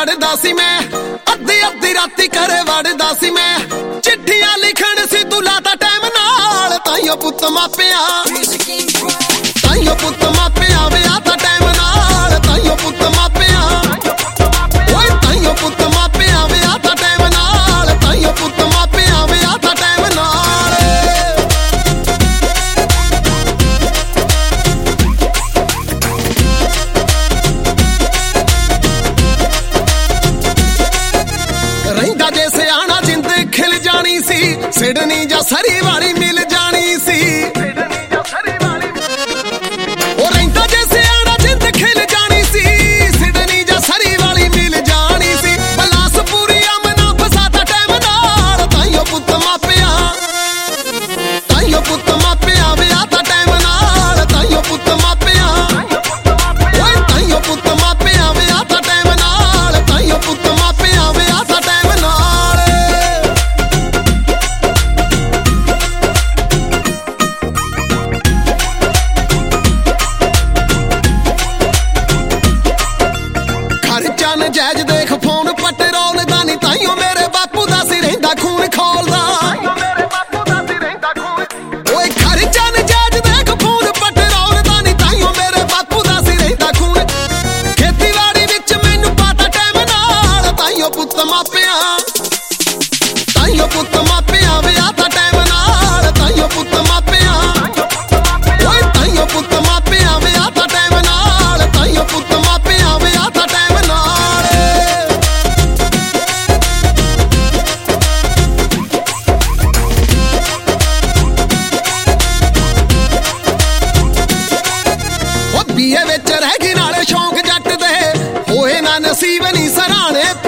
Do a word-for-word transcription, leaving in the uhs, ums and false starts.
ਵੜਦਾ ਸੀ ਮੈਂ ਅੱਧੀ ਅੱਧੀ ਰਾਤੀ ਘਰੇ ਵੜਦਾ ਸੀ ਮੈਂ ਚਿੱਠੀਆਂ ਲਿਖਣ ਸੀ ਤੂੰ ਲਾਤਾ ਟਾਈਮ ਨਾਲ ਤਾਈਓ ਪੁੱਤ ਮਾਪਿਆ ਤਾਈਓ ਪੁੱਤ ਮਾਪਿਆ ਵਿਆਹ ਤਾਂ ਟਾਈਮ ਨਾਲ ਤਾਈਓ ਪੁੱਤ ਮਾਪਿਆ ਓਏ ਤਾਈਓ ਪੁੱਤ ਮਾਪਿਆ ਵਿਆਹ ਤਾਂ ਟਾਈਮ ਨਾਲ ਤਾਈਓ ਪੁੱਤ ਮਾਪਿਆ ਵਿਆਹ ਤਾਂ ਟਾਈਮ ਨਾਲ ਰਹਿੰਦਾ ਜੇ ਸਿਆਣਾ ਜਿੰਦ ਖਿਲ ਜਾਣੀ ਸੀ ਸਿਡਨੀ ਜਾਂ ਸਰੀ ਵਾਲੀ ਮਿਲ ਜਾਣੀ ਸੀ ਉਹ ਰਹਿੰਦਾ ਜੇ ਸਿਆਣਾ ਜਿੰਦ ਖਿਲ ਜਾਣੀ ਸੀ ਸਿਡਨੀ ਜਾਂ ਸਰੀ ਵਾਲੀ ਮਿਲ ਜਾਣੀ ਸੀ ਬਲਾਸ ਪੂਰੀ ਅਮਨਾ ਫਸਾਤਾ ਟਾਈਮ ਨਾਲ ਤਾਈਓ ਪੁੱਤ ਮਾਪਿਆ ਤਾਈਓ ਪੁੱਤ ਮਾਪਿਆ ਵਿਆਹ ਤਾਂ ਟਾਈਮ ਨਾਲ ਤਾਈਓ ਪੁੱਤ ਮਾਪਿਆ ਓਏ ਤਾਈਓ ਪੁੱਤ ਮਾਪਿਆ ਵਿਆਹ ਤਾਂ ਟਾਈਮ ਨਾਲ ਤਾਈਓ ਪੁੱਤ ਮਾਪਿਆ ਵਿਆਹ ਤਾਂ ਟਾਈਮ ਨਾਲ ਖਰਚਾ ਨਜਾਇਜ਼ ਦੇਖ ਫੋਨ ਪੈਟਰੋਲ ਦਾ ਨੀ ਤਾਈਓ ਮੇਰੇ ਬਾਪੂ ਦਾ ਸੀ ਰਹਿੰਦਾ ਖੂਨ ਖੋਲਦਾ ਓਏ ਖਰਚਾ ਨਜਾਇਜ਼ ਦੇਖ ਫੋਨ ਪੈਟਰੋਲ ਦਾ ਨੀ ਤਾਈਓ ਮੇਰੇ ਬਾਪੂ ਦਾ ਸੀ ਰਹਿੰਦਾ ਖੂਨ ਖੇਤੀਬਾੜੀ ਵਿੱਚ ਮੈਨੂੰ ਪਾਤਾ ਟਾਈਮ ਨਾਲ ਤਾਈਓ ਪੁੱਤ ਮਾਪਿਆ ਤਾਈਓ ਪੁੱਤ ਮਾਪਿਆ ਵਿਆਹ ਤਾਂ ਟਾਈਮ ਨਾਲ ਤਾਈਓ ਪੁੱਤ ਮਾਪਿਆ ਓਏ ਤਾਈਓ ਪੁੱਤ ਮਾਪਿਆ ਵਿਆਹ ਤਾਂ ਟਾਈਮ ਨਾਲ ਤਾਈਓ ਪੁੱਤ ਮਾਪਿਆ ਵਿਆਹ ਤਾਂ ਟਾਈਮ ਨਾਲ ਉਹ ਬੀਏ ਵਿੱਚ ਰਹਿ ਗਈ ਨਾਲੇ ਸ਼ੌਂਕ ਜੱਟ ਦੇ ਹੋਏ ਨਾ ਨਸੀਬ ਨਹੀਂ ਸਰਾਣੇ